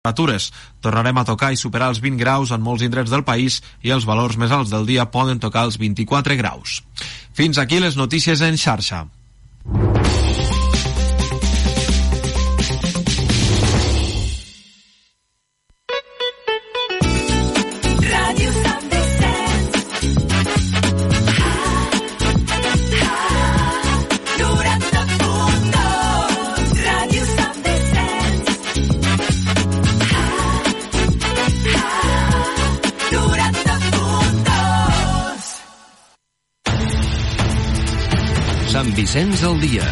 temperatures. Tornarem a tocar i superar els 20 graus en molts indrets del país i els valors més alts del dia poden tocar els 24 graus. Fins aquí les notícies en xarxa. Sant Vicenç al dia.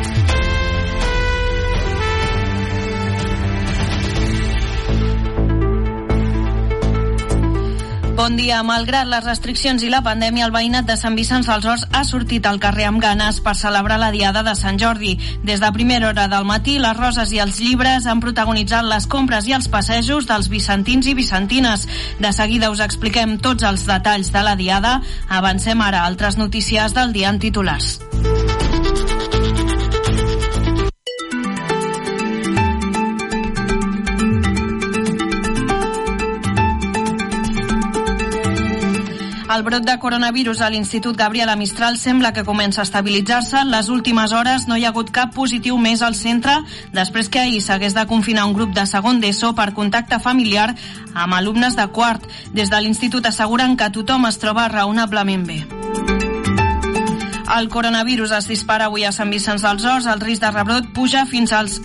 Bon dia. Malgrat les restriccions i la pandèmia, el veïnat de Sant Vicenç dels Horts ha sortit al carrer amb ganes per celebrar la diada de Sant Jordi. Des de primera hora del matí, les roses i els llibres han protagonitzat les compres i els passejos dels vicentins i vicentines. De seguida us expliquem tots els detalls de la diada. Avancem ara a altres notícies del dia en titulars. El brot de coronavirus a l'Institut Gabriela Mistral sembla que comença a estabilitzar-se. En les últimes hores no hi ha hagut cap positiu més al centre després que ahir s'hagués de confinar un grup de segon d'ESO per contacte familiar amb alumnes de quart. Des de l'Institut asseguren que tothom es troba raonablement bé. El coronavirus es dispara avui a Sant Vicenç dels Horts, el risc de rebrot puja fins als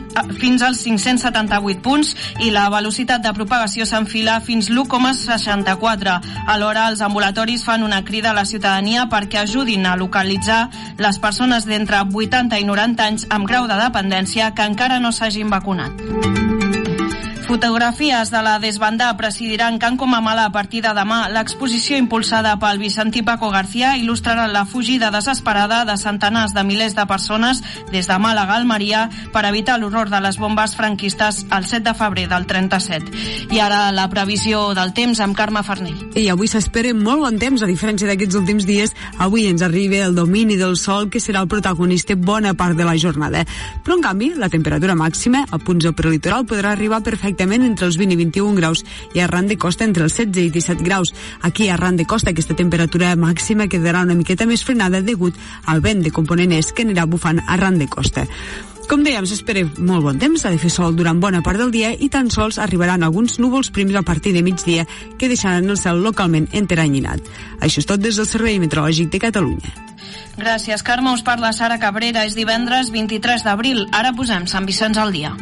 578 punts i la velocitat de propagació s'enfila fins l'1,64. Alhora, els ambulatoris fan una crida a la ciutadania perquè ajudin a localitzar les persones d'entre 80 i 90 anys amb grau de dependència que encara no s'hagin vacunat. Fotografies de la desbandà presidiran Can Comamala a partir de demà. L'exposició impulsada pel vicentí Paco García il·lustrarà la fugida desesperada de centenars de milers de persones des de Màlaga a Almeria per evitar l'horror de les bombes franquistes el 7 de febrer del 37. I ara la previsió del temps amb Carme Farnell. I avui s'espera molt bon temps, a diferència d'aquests últims dies. Avui ens arriba el domini del sol, que serà el protagonista bona part de la jornada. Però, en canvi, la temperatura màxima a punts del prelitoral podrà arribar perfectament entre els 20 i 21 graus i arran de costa entre els 16 i 17 graus. Aquí, arran de costa, aquesta temperatura màxima quedarà una miqueta més frenada degut al vent de component est que anirà bufant arran de costa. Com dèiem, s'espera molt bon temps, ha de fer sol durant bona part del dia i tan sols arribaran alguns núvols prims a partir de migdia que deixaran el cel localment enteranyinat. Això és tot des del Servei Meteorològic de Catalunya. Gràcies, Carme. Us parla Sara Cabrera. És divendres 23 d'abril. Ara posem Sant Vicenç al dia.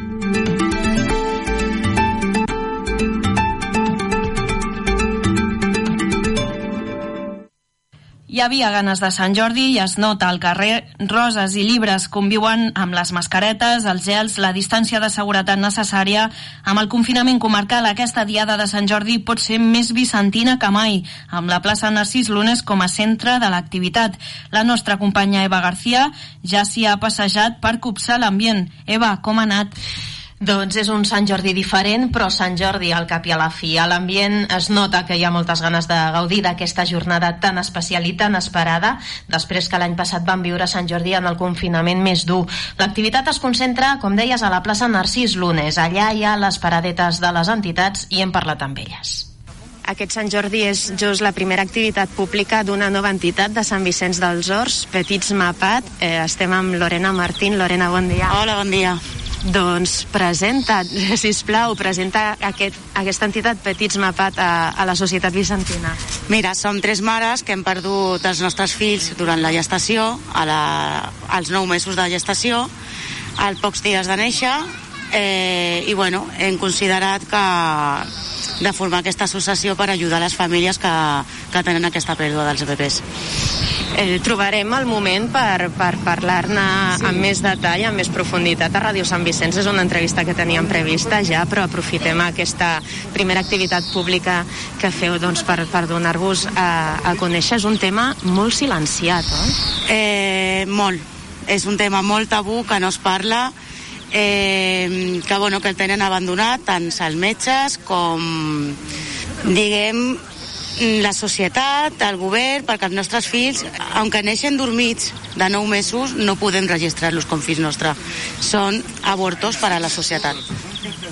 Hi havia ganes de Sant Jordi i es nota al carrer. Roses i llibres conviuen amb les mascaretes, els gels, la distància de seguretat necessària. Amb el confinament comarcal, aquesta diada de Sant Jordi pot ser més vicentina que mai, amb la plaça Narcís Lunes com a centre de l'activitat. La nostra companya Eva García ja s'hi ha passejat per copsar l'ambient. Eva, com ha anat? Doncs és un Sant Jordi diferent, però Sant Jordi al cap i a la fi. A l'ambient es nota que hi ha moltes ganes de gaudir d'aquesta jornada tan especial i tan esperada, després que l'any passat vam viure Sant Jordi en el confinament més dur. L'activitat es concentra, com deies, a la plaça Narcís Lunes. Allà hi ha les paradetes de les entitats i hem parlat amb elles. Aquest Sant Jordi és just la primera activitat pública d'una nova entitat de Sant Vicenç dels Horts, Petits Mapat. Estem amb Lorena Martín. Lorena, bon dia. Hola, bon dia. Doncs presenta aquesta entitat Petits Mapat a la societat vicentina. Mira, som 3 mares que hem perdut els nostres fills durant la gestació, als 9 mesos de gestació, als pocs dies de néixer, i bueno, hem considerat de formar aquesta associació per ajudar les famílies que tenen aquesta pèrdua dels bebès. Trobarem el moment per parlar-ne amb més detall, amb més profunditat a Ràdio Sant Vicenç. És una entrevista que teníem prevista ja, però aprofitem aquesta primera activitat pública que feu per donar-vos a conèixer. És un tema molt silenciat, oi? Molt. És un tema molt tabú, que no es parla, que el tenen abandonat tant els metges com, diguem, la societat, el govern, perquè els nostres fills, aunque neixen dormits de 9 mesos, no podem registrar-los com fills nostres. Són abortos per a la societat.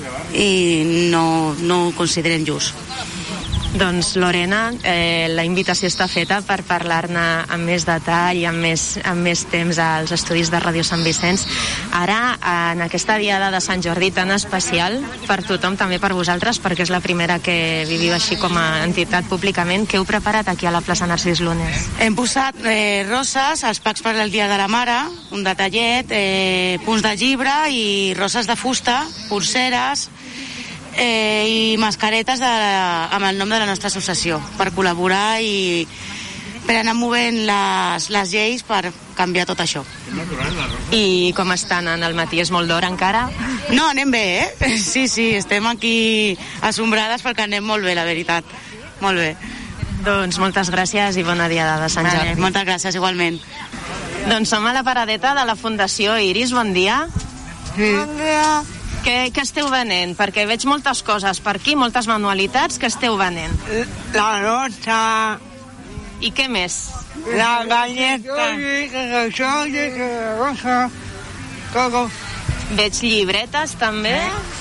i no ho consideren just. Doncs, Lorena, la invitació està feta per parlar-ne amb més detall i amb més temps als estudis de Ràdio Sant Vicenç. Ara, en aquesta diada de Sant Jordi tan especial per tothom, també per vosaltres, perquè és la primera que viviu així com a entitat públicament, què heu preparat aquí a la plaça Narcís Lunes? Hem posat roses, els packs per al Dia de la Mare, un detallet, punts de llibre i roses de fusta, pulseres, i mascaretes amb el nom de la nostra associació per col·laborar i per anar movent les lleis per canviar tot això. I com estan al matí? És molt d'hora encara? No, anem bé, Sí, estem aquí assombrades perquè anem molt bé, la veritat. Molt bé. Doncs moltes gràcies i bona diada de Sant Jordi. Moltes gràcies, igualment. Doncs som a la paradeta de la Fundació Iris, bon dia. Sí. Bon dia. Què esteu venent? Perquè veig moltes coses per aquí, moltes manualitats. Què esteu venent? La rosa. I què més? La galleta. La rosa. Todo. Veig llibretes, també?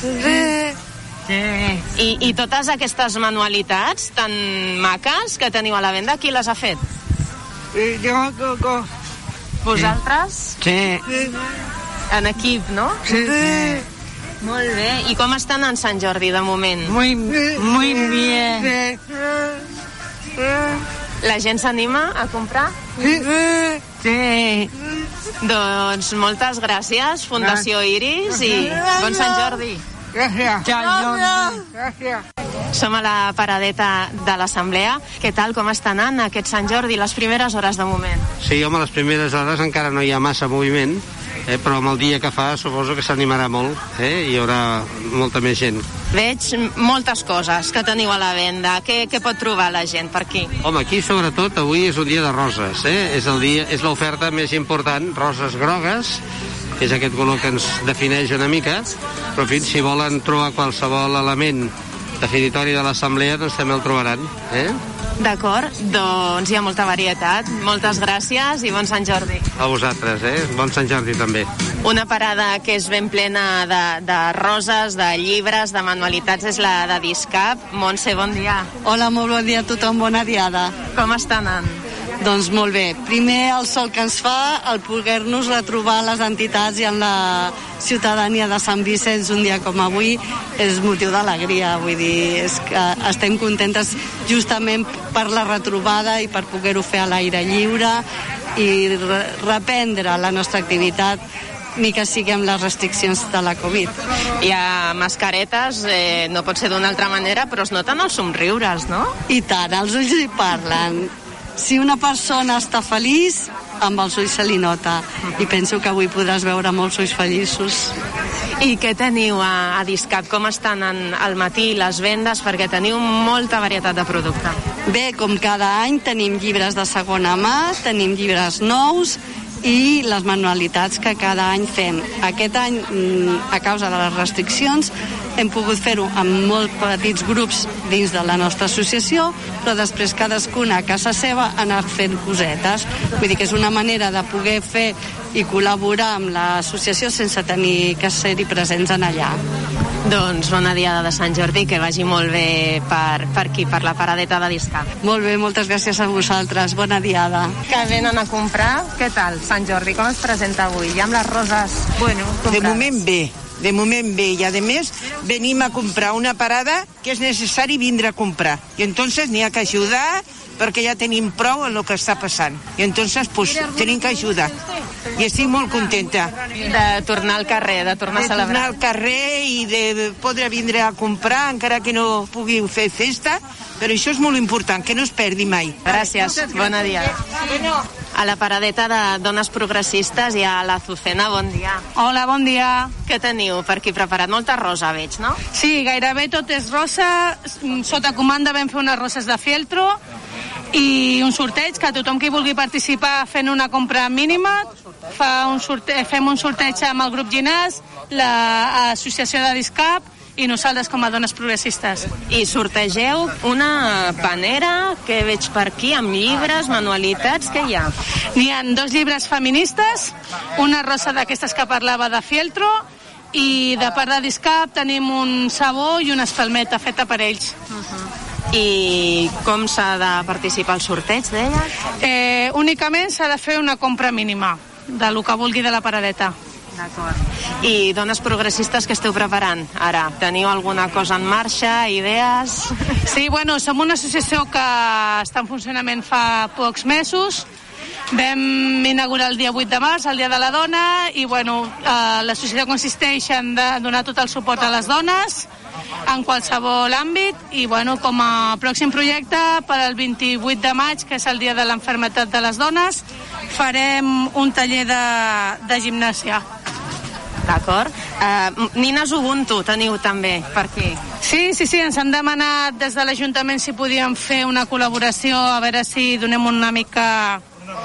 Sí. I totes aquestes manualitats tan maques que teniu a la venda, qui les ha fet? Jo. Vosaltres? Sí. En equip, no? Sí. Molt bé. I com estan en Sant Jordi, de moment? Muy bien. La gent s'anima a comprar? Sí. Doncs moltes gràcies, Fundació Iris, i bon Sant Jordi. Gràcies. Som a la paradeta de l'Assemblea. Què tal, com està anant aquest Sant Jordi, les primeres hores de moment? Sí, home, les primeres hores encara no hi ha massa moviment, però amb el dia que fa suposo que s'animarà molt, hi haurà molta més gent. Veig moltes coses que teniu a la venda. Què pot trobar la gent per aquí? Home, aquí sobretot avui és un dia de roses, és l'oferta més important, roses grogues, que és aquest color que ens defineix una mica, però en fi, si volen trobar qualsevol element definitori de l'assemblea, doncs també el trobaran. D'acord, doncs hi ha molta varietat. Moltes gràcies i bon Sant Jordi. A vosaltres, bon Sant Jordi també. Una parada que és ben plena de roses, de llibres, de manualitats, és la de Discap. Montse, bon dia. Hola, molt bon dia a tothom, bona diada. Com està anant? Doncs molt bé. Primer, el sol que ens fa, el poder-nos retrobar les entitats i en la ciutadania de Sant Vicenç un dia com avui és motiu d'alegria. Vull dir, és que estem contentes justament per la retrobada i per poder-ho fer a l'aire lliure i reprendre la nostra activitat ni que sigui amb les restriccions de la Covid. Hi ha mascaretes, no pot ser d'una altra manera, però es noten els somriures, no? I tant, els ulls hi parlen. Si una persona està feliç, amb els ulls se li nota. I penso que avui podràs veure molts ulls feliços. I què teniu a Discap? Com estan al matí les vendes? Perquè teniu molta varietat de producte. Bé, com cada any tenim llibres de segona mà, tenim llibres nous i les manualitats que cada any fem. Aquest any, a causa de les restriccions, hem pogut fer-ho amb molt petits grups dins de la nostra associació, però després cadascuna a casa seva ha anat fent cosetes. Vull dir que és una manera de poder fer i col·laborar amb l'associació sense tenir que ser-hi presents en allà. Doncs bona diada de Sant Jordi, que vagi molt bé per aquí, per la paradeta de Discap. Molt bé, moltes gràcies a vosaltres, bona diada. Que venen a comprar, què tal, Sant Jordi, com es presenta avui? Ja amb les roses, comprades. De moment bé, i a més venim a comprar una parada que és necessari vindre a comprar, i entonces n'hi ha que ajudar perquè ja tenim prou en el que està passant, i entonces pues tenim que ajudar, i estic molt contenta de tornar al carrer, de tornar a celebrar, de tornar al carrer i de poder vindre a comprar encara que no pugui fer festa, però això és molt important, que no es perdi mai. Gràcies, bona dia. A la paradeta de dones progressistes hi ha l'Azucena, bon dia. Hola, bon dia. Què teniu per aquí preparat? Molta rosa veig, no? Sí, gairebé tot és rosa. Sota comanda vam fer unes roses de fieltro i un sorteig que tothom que vulgui participar fent una compra mínima fem un sorteig amb el grup Ginàs, l'associació de Discap i nosaltres com a dones progressistes. I sortegeu una panera que veig per aquí amb llibres, manualitats, què hi ha? N'hi ha 2 llibres feministes, una rosa d'aquestes que parlava de fieltro i de part de Discap tenim un sabó i una espalmeta feta per ells. I com s'ha de participar al sorteig, deia? Únicament s'ha de fer una compra mínima del que vulgui de la paradeta. D'acord. I dones progressistes que esteu preparant ara? Teniu alguna cosa en marxa, idees? Sí, bueno, som una associació que està en funcionament fa pocs mesos. Vam inaugurar el dia 8 de març, el dia de la dona, i bueno, l'associació consisteix en donar tot el suport a les dones en qualsevol àmbit, i bueno, com a pròxim projecte per al 28 de maig, que és el dia de l'enfermetat de les dones, farem un taller de gimnàsia. D'acord. Nines Ubuntu teniu també per aquí. Sí, ens han demanat des de l'Ajuntament si podíem fer una col·laboració, a veure si donem una mica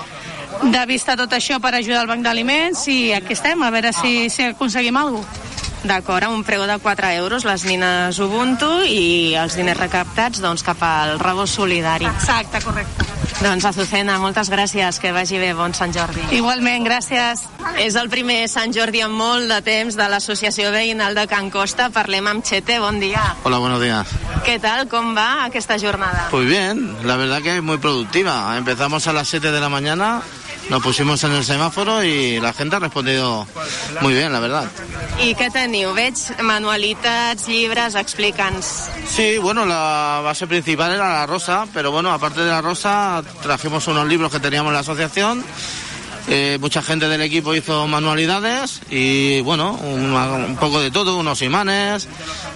de vista a tot això per ajudar al Banc d'Aliments, i aquí estem, a veure si aconseguim alguna cosa. D'acord, a un preu de 4 euros les nines Ubuntu i els diners recaptats doncs cap al rebost solidari. Exacte, correcte. Doncs Azucena, moltes gràcies, que vagi bé, bon Sant Jordi. Igualment, gràcies. És el primer Sant Jordi en molt de temps de l'Associació Veïnal de Can Costa. Parlem amb Chete, bon dia. Hola, buenos días. ¿Qué tal? ¿Cómo va esta jornada? Pues bien, la verdad que es muy productiva. Empezamos a las 7 de la mañana, nos pusimos en el semáforo y la gente ha respondido muy bien, la verdad. ¿Y qué teniu? Veig manualitats, llibres, explica'ns. Sí, bueno, la base principal era la rosa, pero bueno, aparte de la rosa, trajimos unos libros que teníamos en la asociación. Mucha gente del equipo hizo manualidades y bueno, un poco de todo, unos imanes,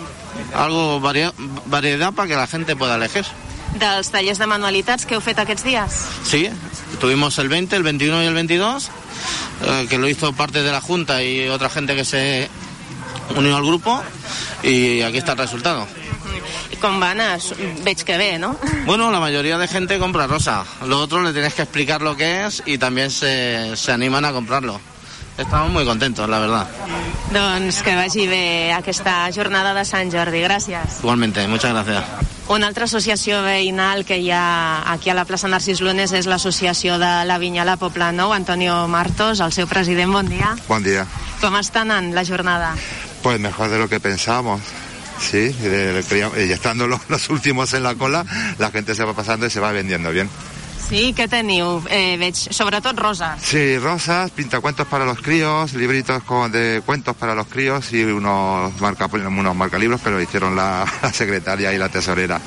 algo variedad para que la gente pueda elegir. Dels tallers de manualitats que heu fet aquests dies? Sí, tuvimos el 20, el 21 y el 22, que lo hizo parte de la Junta y otra gente que se unió al grupo, y aquí está el resultado. Com van? Veig que bé, ¿no? Bueno, la mayoría de gente compra rosa. Lo otro le tienes que explicar lo que es y también se animan a comprarlo. Estamos muy contentos, la verdad. Doncs que vagi bé aquesta jornada de Sant Jordi. Gràcies. Igualmente, muchas gracias. Una altra associació veïnal que hi ha aquí a la plaça Narcís Lunes és l'associació de la Vinyala Poble Nou. Antonio Martos, el seu president, bon dia. Bon dia. Com està anant la jornada? Pues mejor de lo que pensábamos. Sí, y estando los últimos en la cola, la gente se va pasando y se va vendiendo bien. Sí, què teniu? Veig sobretot roses. Sí, rosas, pintacuentos para los críos, libritos de cuentos para los críos y unos marcalibros que lo hicieron la secretaria y la tesorera.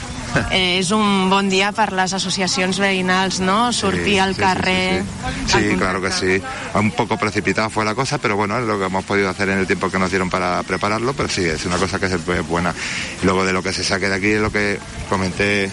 És un bon dia per les associacions veïnals, ¿no? Sortir al carrer. Sí, claro que sí. Un poco precipitada fue la cosa, pero bueno, es lo que hemos podido hacer en el tiempo que nos dieron para prepararlo, pero sí, es una cosa que es buena. Y luego de lo que se saque de aquí, lo que comenté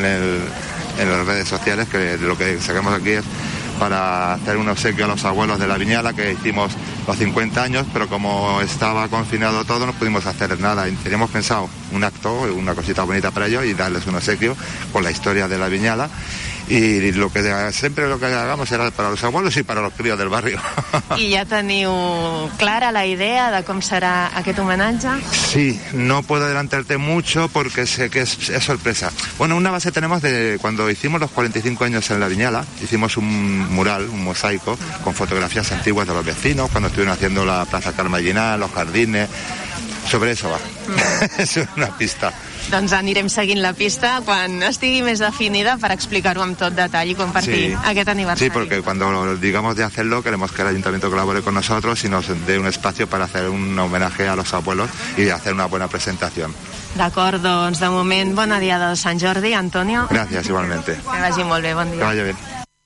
en las redes sociales, que lo que sacamos aquí es para hacer un obsequio a los abuelos de la Viñala, que hicimos los 50 años, pero como estaba confinado todo no pudimos hacer nada. Y teníamos pensado un acto, una cosita bonita para ellos y darles un obsequio con la historia de la Viñala. Y siempre lo que hagamos será para los abuelos y para los críos del barrio. I ja teniu clara la idea de com serà aquest homenatge? Sí, no puedo adelantarte mucho porque sé que es sorpresa. Bueno, una base tenemos de cuando hicimos los 45 años en la Viñala, hicimos un mural, un mosaico, con fotografías antiguas de los vecinos, cuando estuvieron haciendo la Plaza Carmellinal, los jardines. Sobre eso va. Es una pista. Doncs anirem seguint la pista quan estigui més definida per explicar-ho amb tot detall i compartir aquest aniversari. Sí, porque cuando digamos de hacerlo queremos que el Ayuntamiento colabore con nosotros y nos dé un espacio para hacer un homenaje a los abuelos y hacer una buena presentación. D'acord, doncs de moment bona diada de Sant Jordi, Antonio. Gràcies, igualmente. Que vagi molt bé, bon dia. Que vagi bé.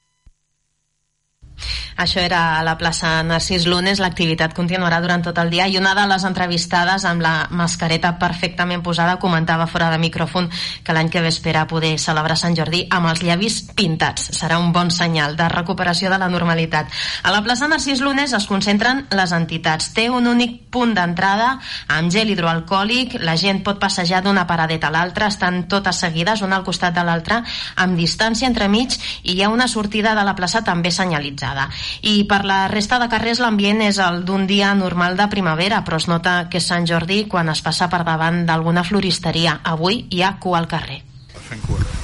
Això era a la plaça Narcís Lunes. L'activitat continuarà durant tot el dia i una de les entrevistades amb la mascareta perfectament posada comentava fora de micròfon que l'any que ve espera poder celebrar Sant Jordi amb els llavis pintats. Serà un bon senyal de recuperació de la normalitat. A la plaça Narcís Lunes es concentren les entitats. Té un únic punt d'entrada amb gel hidroalcohòlic. La gent pot passejar d'una paradeta a l'altra. Estan totes seguides, una al costat de l'altra, amb distància entremig, i hi ha una sortida de la plaça també senyalitzada. I per la resta de carrers l'ambient és el d'un dia normal de primavera, però es nota que és Sant Jordi quan es passa per davant d'alguna floristeria. Avui hi ha cua al carrer.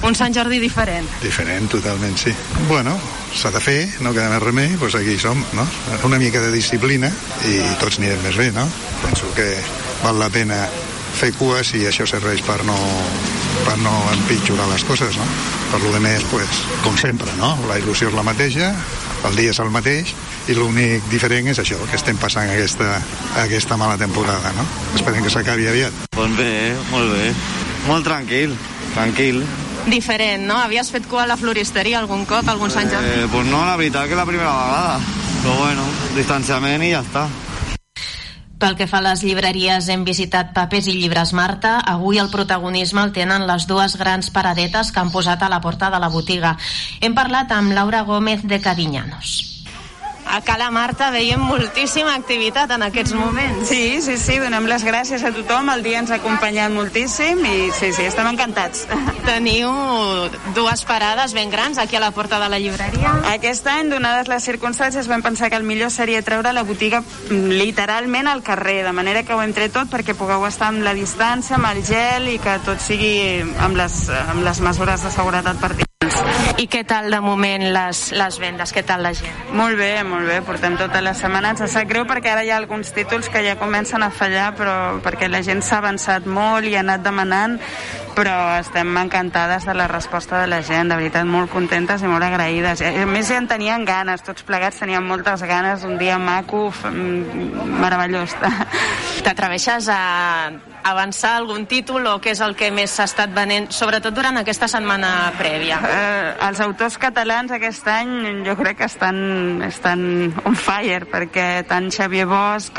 Un Sant Jordi diferent. Diferent, totalment, sí. Bueno, s'ha de fer, no queda més remei, doncs aquí som, no? Una mica de disciplina i tots anirem més bé, no? Penso que val la pena fer cues i això serveix per no empitjorar les coses, no? Per lo de més, pues, com sempre, no? La il·lusió és la mateixa, el dia és el mateix i l'únic diferent és això, que estem passant aquesta mala temporada, no? Esperem que s'acabi aviat. Doncs bé, molt bé. Molt tranquil. Diferent, no? Havies fet cua a la floristeria algun cop, algun Sant Jordi? Pues no, la veritat que la primera vegada. Però bueno, distanciament i ja està. Pel que fa a les llibreries, hem visitat Papers i Llibres Marta. Avui el protagonisme el tenen les dues grans paradetes que han posat a la porta de la botiga. Hem parlat amb Laura Gómez de Cadiñanos. A Cala Marta veiem moltíssima activitat en aquests moments. Sí, donem les gràcies a tothom, el dia ens ha acompanyat moltíssim i sí, estem encantats. Teniu dues parades ben grans aquí a la porta de la llibreria. Aquest any, donades les circumstàncies, vam pensar que el millor seria treure la botiga literalment al carrer, de manera que ho hem tret tot perquè pugueu estar amb la distància, amb el gel i que tot sigui amb les mesures de seguretat pertinents. I què tal de moment les vendes? Què tal la gent? Molt bé, portem tota la setmana. Ens sap greu perquè ara hi ha alguns títols que ja comencen a fallar, però perquè la gent s'ha avançat molt i ha anat demanant, però estem encantades de la resposta de la gent, de veritat molt contentes i molt agraïdes. A més ja en tenien ganes, tots plegats teníem moltes ganes, un dia maco, meravellós. T'atreveixes a avançar algun títol o què és el que més s'ha estat venent, sobretot durant aquesta setmana prèvia? Els autors catalans aquest any jo crec que estan on fire, perquè tant Xavier Bosch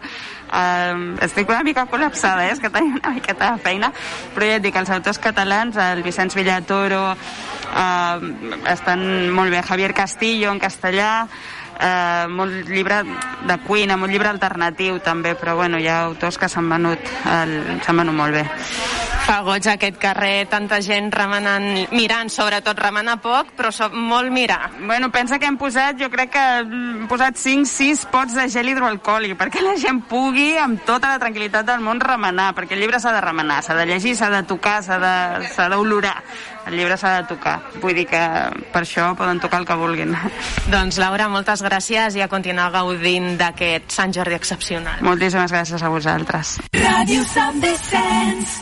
estic una mica col·lapsada, és que tenim una miqueta de feina, però ja et dic, els autors catalans, el Vicenç Villatoro estan molt bé, Javier Castillo en castellà, molt llibre de cuina, molt llibre alternatiu també, però bueno, hi ha autors que s'han venut molt bé. Fa goig aquest carrer, tanta gent remenant, mirant, sobretot remenar poc, però molt mirar. Bueno, pensa que jo crec que hem posat 5-6 pots de gel hidroalcohòlic perquè la gent pugui amb tota la tranquil·litat del món remenar, perquè el llibre s'ha de remenar, s'ha de llegir, s'ha de tocar, s'ha d'olorar. El llibre s'ha de tocar. Vull dir que per això poden tocar el que vulguin. Doncs Laura, moltes gràcies i a continuar gaudint d'aquest Sant Jordi excepcional. Moltíssimes gràcies a vosaltres. Ràdio Sant Vicenç.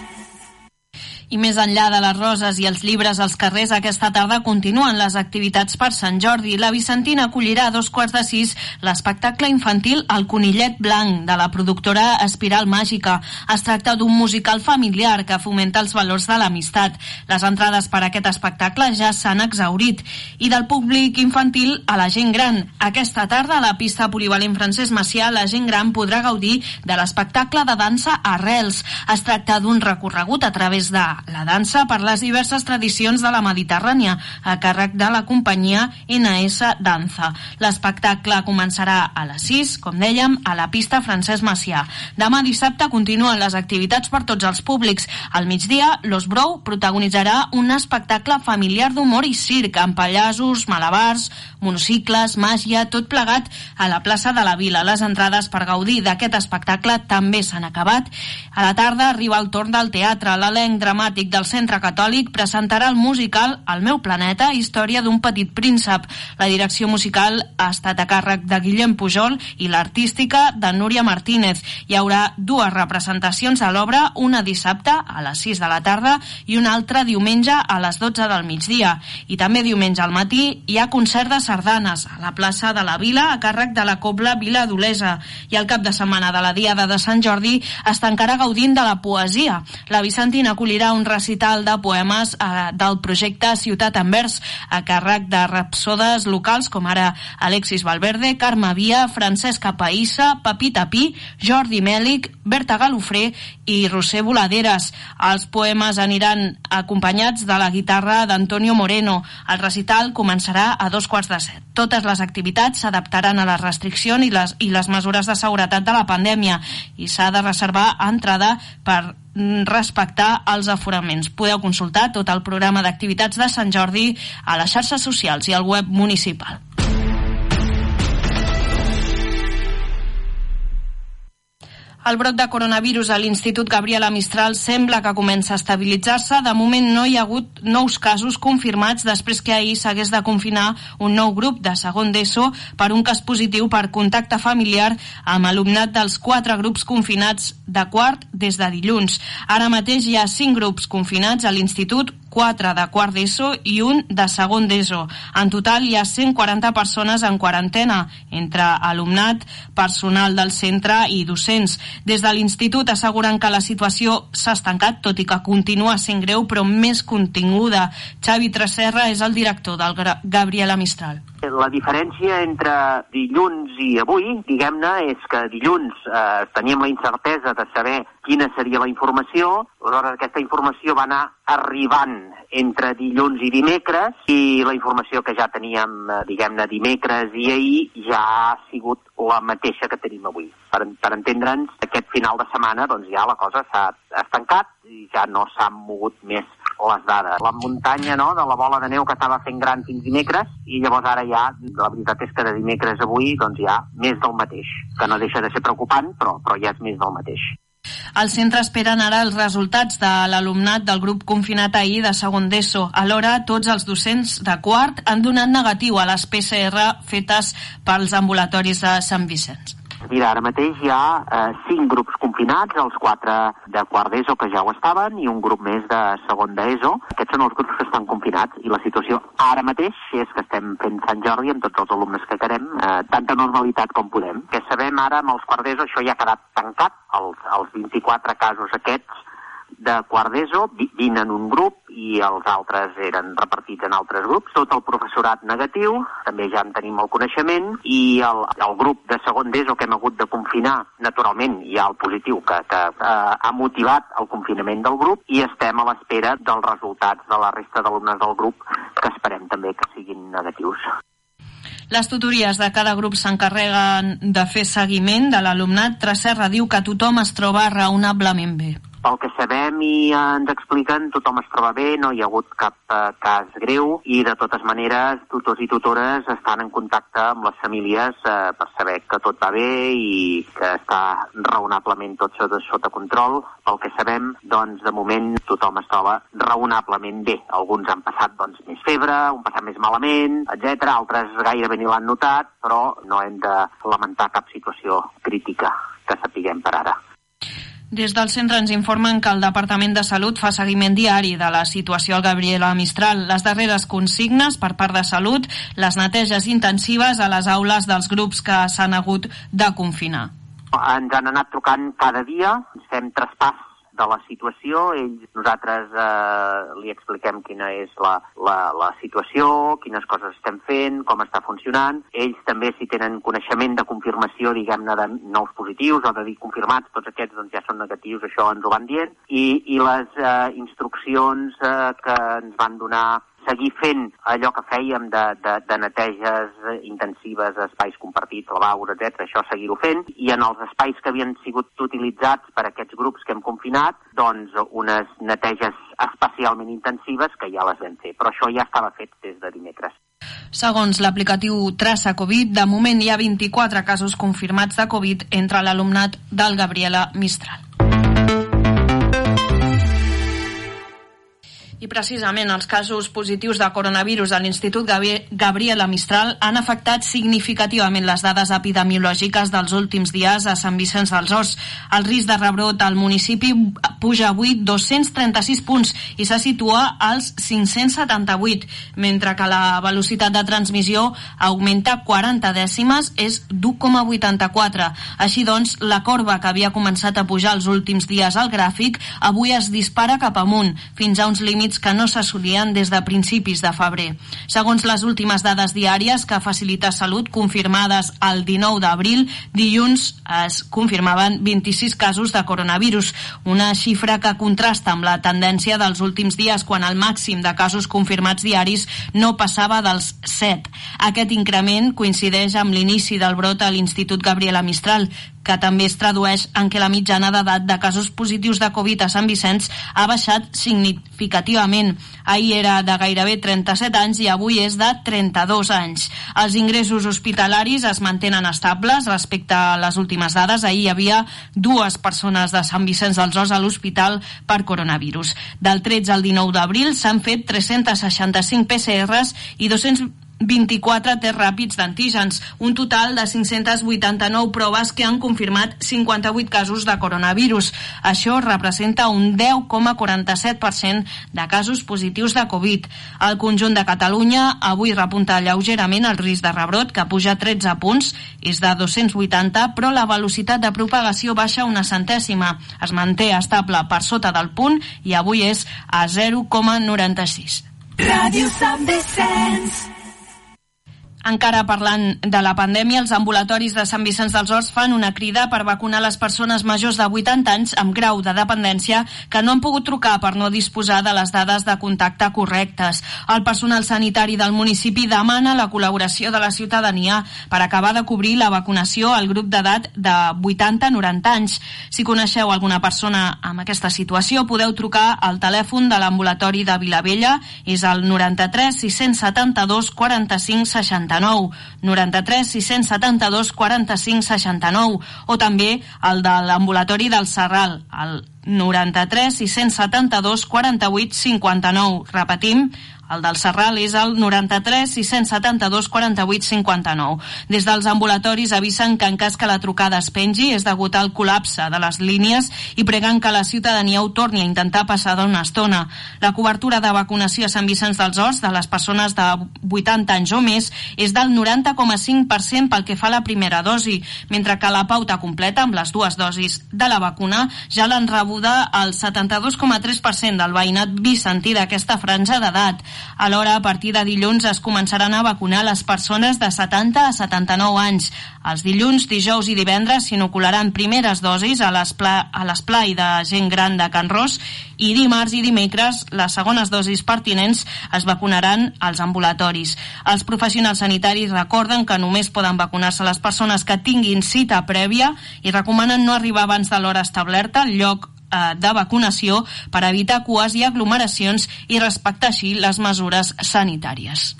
I més enllà de les roses i els llibres als carrers, aquesta tarda continuen les activitats per Sant Jordi. La Vicentina acollirà a 5:45 l'espectacle infantil El Conillet Blanc, de la productora Espiral Màgica. Es tracta d'un musical familiar que fomenta els valors de l'amistat. Les entrades per a aquest espectacle ja s'han exhaurit. I del públic infantil a la gent gran. Aquesta tarda a la pista polivalent Francesc Macià la gent gran podrà gaudir de l'espectacle de dansa Arrels. Es tracta d'un recorregut a través de la dansa per les diverses tradicions de la Mediterrània, a càrrec de la companyia NS Danza. L'espectacle començarà a les 6, com dèiem, a la pista Francesc Macià. Demà dissabte continuen les activitats per tots els públics. Al migdia, Los Brou protagonitzarà un espectacle familiar d'humor i circ, amb pallassos, malabars, monocicles, màgia, tot plegat a la plaça de la Vila. Les entrades per gaudir d'aquest espectacle també s'han acabat. A la tarda arriba el torn del teatre. L'elenc dramàtic del Centre Catòlic presentarà el musical El meu planeta, història d'un petit príncep. La direcció musical ha estat a càrrec de Guillem Pujol i l'artística de Núria Martínez. Hi haurà dues representacions a l'obra, una dissabte a les 6 de la tarda i una altra diumenge a les 12 del migdia. I també diumenge al matí hi ha concert de sardanes a la plaça de la Vila a càrrec de la Cobla Vila d'Olesa. I el cap de setmana de la Diada de Sant Jordi es tancarà gaudint de la poesia. La Vicentina acollirà un recital de poemes del projecte Ciutat en Vers a càrrec de rapsodes locals com ara Alexis Valverde, Carme Via, Francesca Païssa, Pepita Pi, Jordi Mèlic, Berta Galofré i Roser Voladeres. Els poemes aniran acompanyats de la guitarra d'Antonio Moreno. El recital començarà a 7:15. Totes les activitats s'adaptaran a les restriccions i les mesures de seguretat de la pandèmia i s'ha de reservar entrada per respectar els aforaments. Podeu consultar tot el programa d'activitats de Sant Jordi a les xarxes socials i al web municipal. El brot de coronavirus a l'Institut Gabriela Mistral sembla que comença a estabilitzar-se. De moment no hi ha hagut nous casos confirmats després que ahir s'hagués de confinar un nou grup de segon d'ESO per un cas positiu per contacte familiar amb alumnat dels 4 grups confinats de quart des de dilluns. Ara mateix hi ha 5 grups confinats a l'Institut, 4 de quart d'ESO i un de segon d'ESO. En total hi ha 140 persones en quarantena, entre alumnat, personal del centre i docents. Des de l'Institut asseguren que la situació s'ha estancat, tot i que continua sent greu, però més continguda. Xavi Tresserra és el director del Gabriela Mistral. La diferència entre dilluns i avui, diguem-ne, és que dilluns teníem la incertesa de saber quina seria la informació, aleshores aquesta informació va anar arribant entre dilluns i dimecres, i la informació que ja teníem, diguem-ne, dimecres i ahir ja ha sigut la mateixa que tenim avui. Per entendre'ns, aquest final de setmana doncs ja la cosa s'ha estancat i ja no s'han mogut més les dades. La muntanya, no?, de la bola de neu que estava fent gran fins dimecres, i llavors ara ja, la veritat és que de dimecres a avui, doncs ja més del mateix, que no deixa de ser preocupant, però ja és més del mateix. Al centre esperen ara els resultats de l'alumnat del grup confinat ahir de segon d'ESO. Alhora, tots els docents de quart han donat negatiu a les PCR fetes pels ambulatoris de Sant Vicenç. Mira, ara mateix hi ha 5 grups confinats, els 4 de quart d'ESO que ja ho estaven i un grup més de segon d'ESO. Aquests són els grups que estan confinats i la situació ara mateix és que estem fent Sant Jordi amb tots els alumnes que quedem, tanta normalitat com podem. Que sabem ara amb els quart d'ESO, això ja ha quedat tancat, els 24 casos aquests de quart d'ESO, 20 en un grup i els altres eren repartits en altres grups. Tot el professorat negatiu, també ja en tenim el coneixement, i el grup de segon d'ESO que hem hagut de confinar, naturalment hi ha el positiu que ha motivat el confinament del grup, i estem a l'espera dels resultats de la resta d'alumnes del grup, que esperem també que siguin negatius. Les tutories de cada grup s'encarreguen de fer seguiment de l'alumnat. Tresserra diu que tothom es troba raonablement bé. Pel que sabem i ens expliquen, tothom es troba bé, no hi ha hagut cap cas greu, i de totes maneres tutors i tutores estan en contacte amb les famílies per saber que tot va bé i que està raonablement tot sota control. Pel que sabem, doncs de moment tothom es troba raonablement bé. Alguns han passat més febre, han passat més malament, etc. Altres gairebé ni l'han notat, però no hem de lamentar cap situació crítica que sapiguem per ara. Des del centre ens informen que el Departament de Salut fa seguiment diari de la situació al Gabriela Mistral. Les darreres consignes per part de Salut, les neteges intensives a les aules dels grups que s'han hagut de confinar. Ens han anat trucant cada dia, fem traspàs de la situació, nosaltres li expliquem quina és la situació, quines coses estem fent, com està funcionant. Ells també, si tenen coneixement de confirmació, diguem-ne, de nous positius o de dir confirmats, tots aquests doncs, ja són negatius, això ens ho van dient, i les instruccions que ens van donar, seguir fent allò que fèiem de neteges intensives, espais compartits, lavabos, etc. Això seguir-ho fent, i en els espais que havien sigut utilitzats per aquests grups que hem confinat, doncs unes neteges especialment intensives que ja les vam fer, però això ja estava fet des de dimecres. Segons l'aplicatiu Traça Covid, de moment hi ha 24 casos confirmats de Covid entre l'alumnat del Gabriela Mistral. I precisament els casos positius de coronavirus a l'Institut Gabriela Mistral han afectat significativament les dades epidemiològiques dels últims dies a Sant Vicenç dels Horts. El risc de rebrot al municipi puja avui 236 punts i se situa als 578, mentre que la velocitat de transmissió augmenta 40 dècimes, és d'1,84. Així doncs, la corba que havia començat a pujar els últims dies al gràfic avui es dispara cap amunt, fins a uns límits que no s'assolien des de principis de febrer. Segons les últimes dades diàries que facilita Salut, confirmades el 19 d'abril, dilluns es confirmaven 26 casos de coronavirus, una xifra que contrasta amb la tendència dels últims dies, quan el màxim de casos confirmats diaris no passava dels 7. Aquest increment coincideix amb l'inici del brot a l'Institut Gabriela Mistral, que també es tradueix en què la mitjana d'edat de casos positius de Covid a Sant Vicenç ha baixat significativament. Ahir era de gairebé 37 anys i avui és de 32 anys. Els ingressos hospitalaris es mantenen estables respecte a les últimes dades. Ahir hi havia 2 persones de Sant Vicenç dels Horts a l'hospital per coronavirus. Del 13 al 19 d'abril s'han fet 365 PCRs i 224 tests ràpids d'antígens, un total de 589 proves que han confirmat 58 casos de coronavirus. Això representa un 10,47% de casos positius de Covid. Al conjunt de Catalunya avui repunta lleugerament el risc de rebrot, que puja 13 punts, és de 280, però la velocitat de propagació baixa una centèsima. Es manté estable per sota del punt i avui és a 0,96. Ràdio Sant Vicenç. Encara parlant de la pandèmia, els ambulatoris de Sant Vicenç dels Horts fan una crida per vacunar les persones majors de 80 anys amb grau de dependència que no han pogut trucar per no disposar de les dades de contacte correctes. El personal sanitari del municipi demana la col·laboració de la ciutadania per acabar de cobrir la vacunació al grup d'edat de 80-90 anys. Si coneixeu alguna persona amb aquesta situació, podeu trucar al telèfon de l'ambulatori de Vilavella, és el 93 672 45 69. 93 672 45 69, o també el de l'ambulatori del Serral, el 93 672 48 59. Repetim, el del Serral és el 93 672 48 59. Des dels ambulatoris avisen que en cas que la trucada es pengi és degut al col·lapse de les línies i preguen que la ciutadania ho torni a intentar passar d'una estona. La cobertura de vacunació a Sant Vicenç dels Horts de les persones de 80 anys o més és del 90,5% pel que fa a la primera dosi, mentre que la pauta completa amb les 2 dosis de la vacuna ja l'han rebuda el 72,3% del veïnat vicentí d'aquesta franja d'edat. Alhora, a partir de dilluns es començaran a vacunar les persones de 70 a 79 anys. Els dilluns, dijous i divendres s'inocularan primeres dosis a l'esplai de gent gran de Can Ros i dimarts i dimecres les segones dosis pertinents es vacunaran als ambulatoris. Els professionals sanitaris recorden que només poden vacunar-se les persones que tinguin cita prèvia i recomanen no arribar abans de l'hora establerta al lloc de vacunació per evitar cues i aglomeracions i respectar així les mesures sanitàries.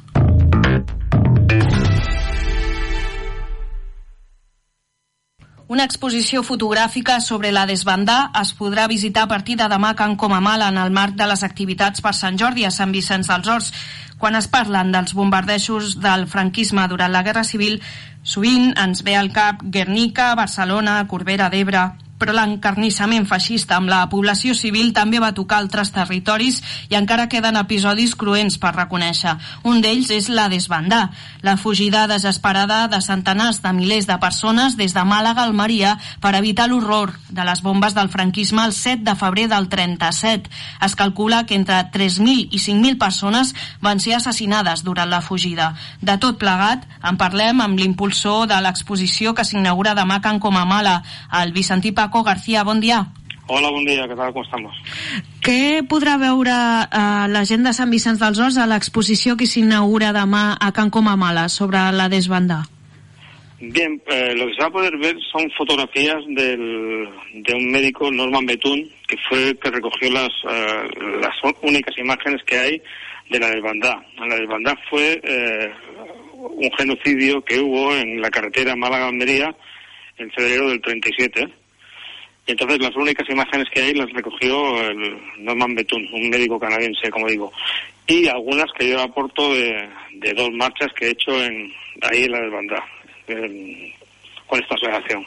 Una exposició fotogràfica sobre la desbandà es podrà visitar a partir de demà a Can Comamala en el marc de les activitats per Sant Jordi a Sant Vicenç dels Horts. Quan es parlen dels bombardejos del franquisme durant la Guerra Civil, sovint ens ve al cap Guernica, Barcelona, Corbera d'Ebre, però l'encarnissament feixista amb la població civil també va tocar altres territoris i encara queden episodis cruents per reconèixer. Un d'ells és la desbandà, la fugida desesperada de centenars de milers de persones des de Màlaga a Almeria per evitar l'horror de les bombes del franquisme el 7 de febrer del 37. Es calcula que entre 3.000 i 5.000 persones van ser assassinades durant la fugida. De tot plegat, en parlem amb l'impulsor de l'exposició que s'inaugura demà a Can Comamala, el vicentí Paco García. Bon dia. Hola, bon dia, ¿qué tal? ¿Cómo estamos? Què podrà veure la gent de Sant Vicenç dels Horts a l'exposició que s'inaugura demà a Can Comamala sobre la desbandá? Bien, lo que se va a poder ver son fotografías de un médico, Norman Betún, que fue el que recogió las únicas imágenes que hay de la desbandá. La desbandá fue un genocidio que hubo en la carretera Málaga-Almería en febrero del 37. Y entonces las únicas imágenes que hay las recogió el Norman Betún, un médico canadiense, como digo. Y algunas que yo aporto de 2 marchas que he hecho ahí en la desbandá, con esta asociación.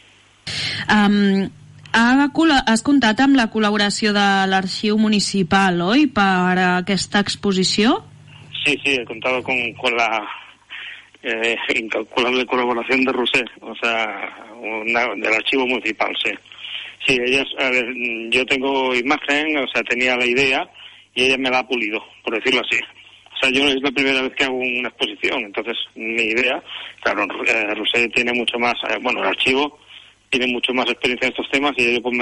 Has comptat amb la col·laboració de l'Arxiu Municipal, oi, per aquesta exposició? Sí, he contado con la incalculable colaboración de Roser, o sea, del Archivo Municipal, sí. Sí, yo tengo imagen, o sea, tenía la idea y ella me la ha pulido, por decirlo así. O sea, yo es la primera vez que hago una exposición, entonces mi idea, claro, Roser tiene mucho más, el archivo tiene mucho más experiencia en estos temas y ellos pues me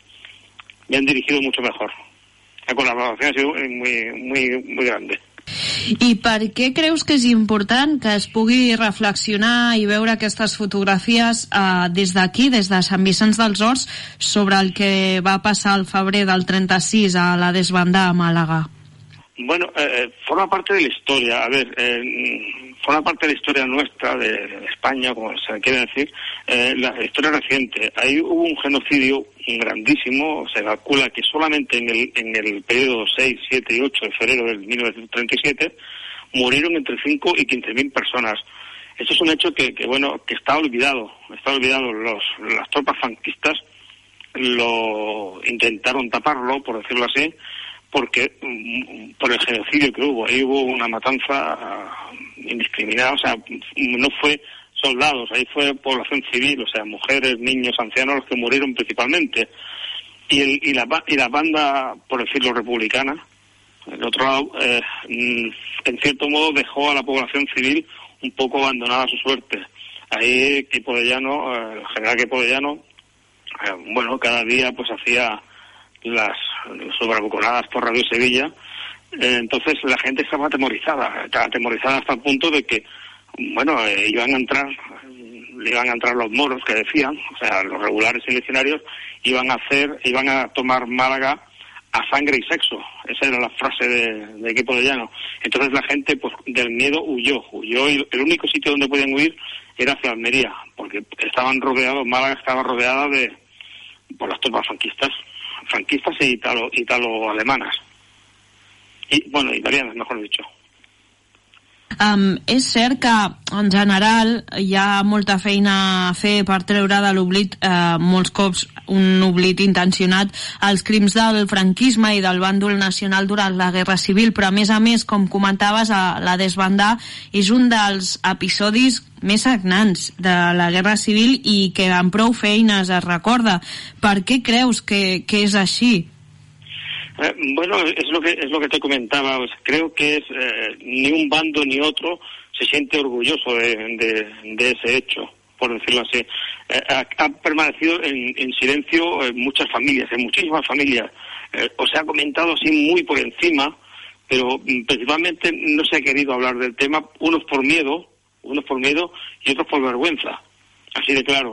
han dirigido mucho mejor. La colaboración ha sido muy, muy, muy grande. I per què creus que és important que es pugui reflexionar i veure aquestes fotografies des d'aquí, des de Sant Vicenç dels Horts, sobre el que va passar al febrer del 36 a la desbandada a Màlaga? Bueno, forma parte de la historia. A ver, forma parte de la historia nuestra, de España, como se quiere decir, la historia reciente. Ahí hubo un genocidio grandísimo. Se calcula que solamente en el periodo 6, 7 y 8 de febrero del 1937 murieron entre 5 y 15.000 personas. Eso es un hecho que está olvidado. Está olvidado. Las tropas franquistas lo intentaron taparlo, por decirlo así, porque por el genocidio que hubo. Ahí hubo una matanza indiscriminada, o sea, no fue soldados, ahí fue población civil, o sea, mujeres, niños, ancianos los que murieron principalmente. Y la banda, por decirlo, republicana, del otro lado, en cierto modo dejó a la población civil un poco abandonada a su suerte. Ahí Queipo de Llano, el general Queipo de Llano, cada día pues hacía las bravuconadas por Radio Sevilla. Entonces la gente estaba atemorizada hasta el punto de que le iban a entrar los moros que decían, o sea, los regulares y legionarios iban a tomar Málaga a sangre y sexo. Esa era la frase de Queipo de Llano. Entonces la gente pues del miedo huyó y el único sitio donde podían huir era hacia Almería, porque Málaga estaba rodeada por las tropas franquistas e italo-alemanas. Italianes, mejor dicho. És cert que, en general, hi ha molta feina a fer per treure de l'oblit, molts cops un oblit intencionat, els crims del franquisme i del bàndol nacional durant la Guerra Civil, però a més, com comentaves, la desbandada és un dels episodis més sagnants de la Guerra Civil i que amb prou feines es recorda. Per què creus que és així? Es lo que te comentaba. Pues creo que ni un bando ni otro se siente orgulloso de ese hecho, por decirlo así. Ha permanecido en silencio en muchas familias, en muchísimas familias. Os ha comentado así muy por encima, pero principalmente no se ha querido hablar del tema, unos por miedo y otros por vergüenza. Así de claro,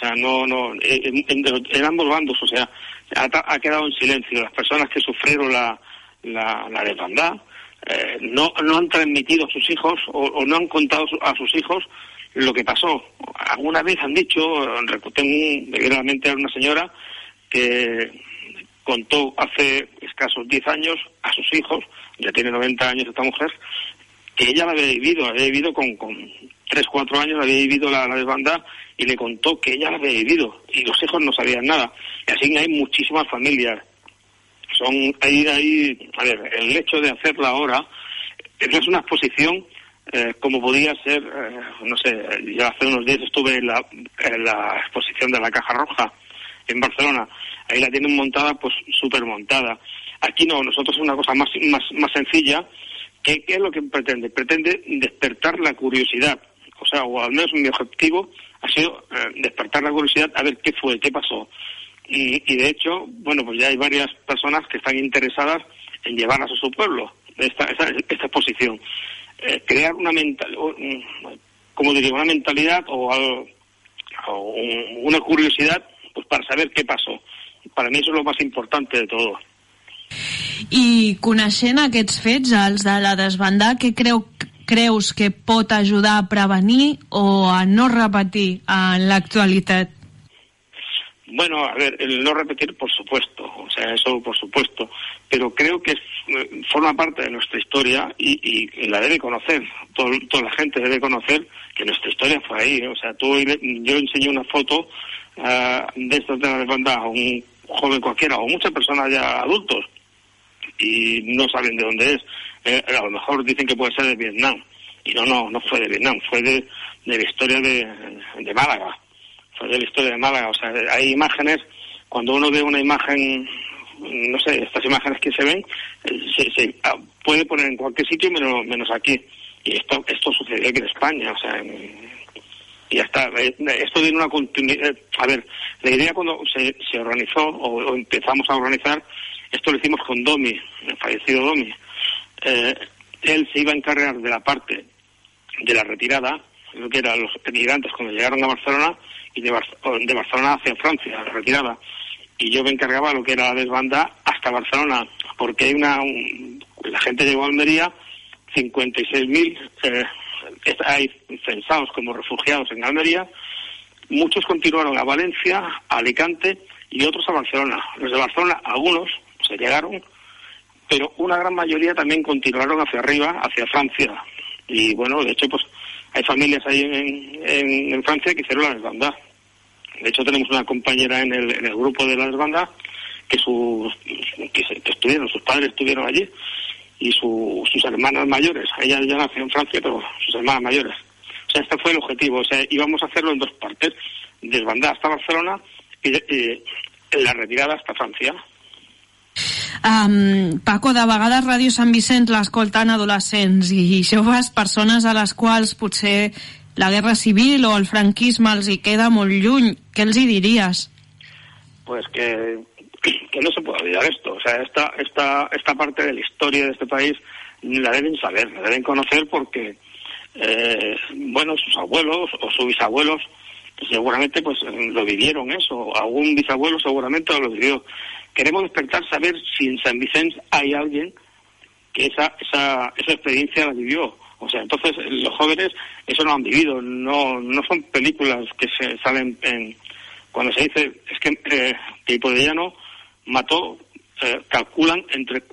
en ambos bandos, o sea, ha quedado en silencio. Las personas que sufrieron la desbandada no han transmitido a sus hijos o no han contado a sus hijos lo que pasó. Alguna vez han dicho, tengo una señora que contó hace escasos 10 años a sus hijos, ya tiene 90 años esta mujer, que ella la había vivido con 3, 4 años, había vivido la desbandada y le contó que ella la había vivido y los hijos no sabían nada. Y así hay muchísimas familias. El hecho de hacerla ahora no es una exposición como podía ser, yo hace unos días estuve en la exposición de la Caja Roja en Barcelona. Ahí la tienen montada, pues súper montada. Aquí no, nosotros es una cosa más sencilla. ¿Qué es lo que pretende? Pretende despertar la curiosidad. O sea, o al menos mi objetivo ha sido despertar la curiosidad a ver qué fue, qué pasó. Y de hecho, pues ya hay varias personas que están interesadas en llevar a su pueblo esta exposición. Crear una mentalidad o una curiosidad pues para saber qué pasó. Para mí eso es lo más importante de todo. I coneixent aquests fets, els de la desbandada, què creus que pot ajudar a prevenir o a no repetir en l'actualitat? Bueno, a ver, el no repetir, por supuesto, o sea, eso por supuesto, pero creo que forma parte de nuestra historia y la debe conocer, toda la gente debe conocer que nuestra historia fue ahí, o sea, yo enseñé una foto de esta de la desbandada a un joven cualquiera o muchas personas ya adultos y no saben de dónde es, a lo mejor dicen que puede ser de Vietnam, y no fue de Vietnam, fue de la historia de Málaga. De la historia de Málaga, o sea, hay imágenes, cuando uno ve una imagen, no sé, estas imágenes que se ven, se puede poner en cualquier sitio menos aquí. Y esto sucedió aquí en España, o sea, y ya está. Esto tiene una continuidad. A ver, la idea cuando se organizó, o empezamos a organizar, esto lo hicimos con Domi, el fallecido Domi. él se iba a encargar de la parte de la retirada, lo que eran los emigrantes cuando llegaron a Barcelona, y de Barcelona hacia Francia, la retirada. Y yo me encargaba de lo que era la desbandada hasta Barcelona, porque la gente llegó a Almería, 56.000 hay censados como refugiados en Almería, muchos continuaron a Valencia, a Alicante y otros a Barcelona. Los de Barcelona, algunos se llegaron, pero una gran mayoría también continuaron hacia arriba, hacia Francia. Y bueno, de hecho, pues hay familias ahí en Francia que hicieron la desbandada. De hecho, tenemos una compañera en el grupo de la desbandada que sus padres estuvieron allí, y sus hermanas mayores. Ella ya nació en Francia, pero sus hermanas mayores. O sea, este fue el objetivo. O sea, íbamos a hacerlo en dos partes: desbandada hasta Barcelona y la retirada hasta Francia. Paco, de vegades Ràdio Sant Vicent l'escolten adolescents i joves, persones a les quals potser la guerra civil o el franquisme els hi queda molt lluny. ¿Qué els hi diries? Pues que no se puede olvidar esto. O sea, esta parte de la historia de este país la deben saber, la deben conocer, porque sus abuelos o sus bisabuelos seguramente pues lo vivieron eso, algún bisabuelo seguramente lo vivió. Queremos despertar, saber si en San Vicente hay alguien que esa experiencia la vivió. O sea, entonces los jóvenes eso no han vivido, no son películas que se salen cuando se dice es que Hipodellano mató, calculan entre